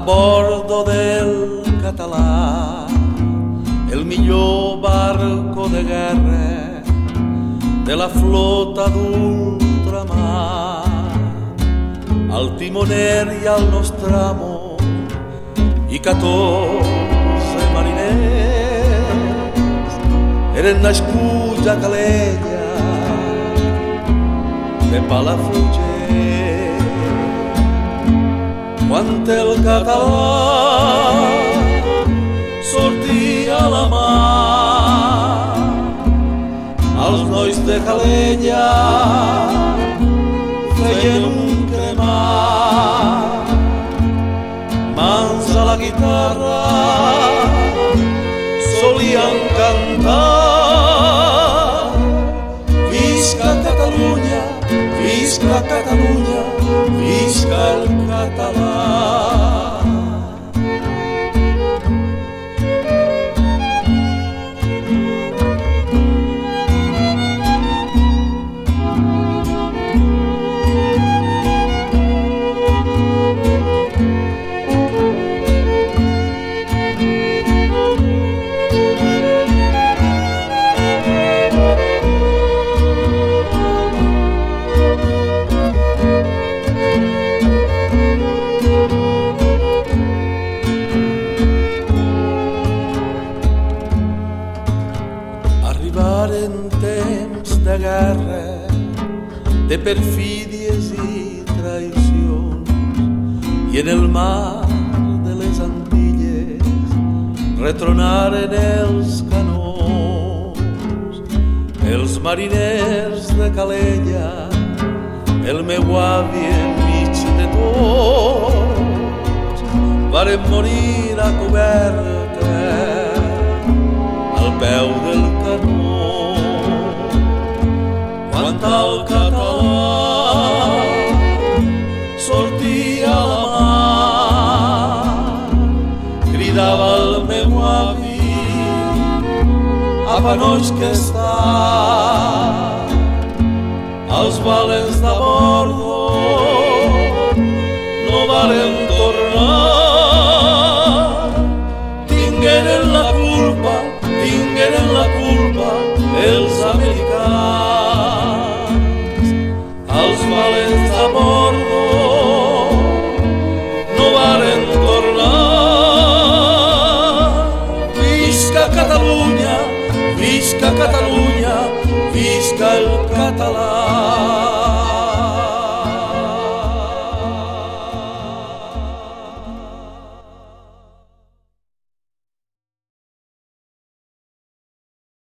bordo del Català, el millor barco de guerra de la flota d'ultramar. Al timoner i al nostre amo i 14 mariners eren nascuts a Calella de Palafrugell. Quan el català sortia a la mar, els nois de Calella feien un cremar. Mans a la guitarra solien cantar: visca Catalunya, visca Catalunya, visca el català. En temps de guerra, de perfídies i traïcions, i en el mar de les Antilles retronaren els canons. Els mariners de Calella, el meu avi enmig de tots, varen morir a coberta al peu del canó. Quan el català sortia a la mar, cridava el meu avi: apa, nois, que està? Els valents de bordo no varen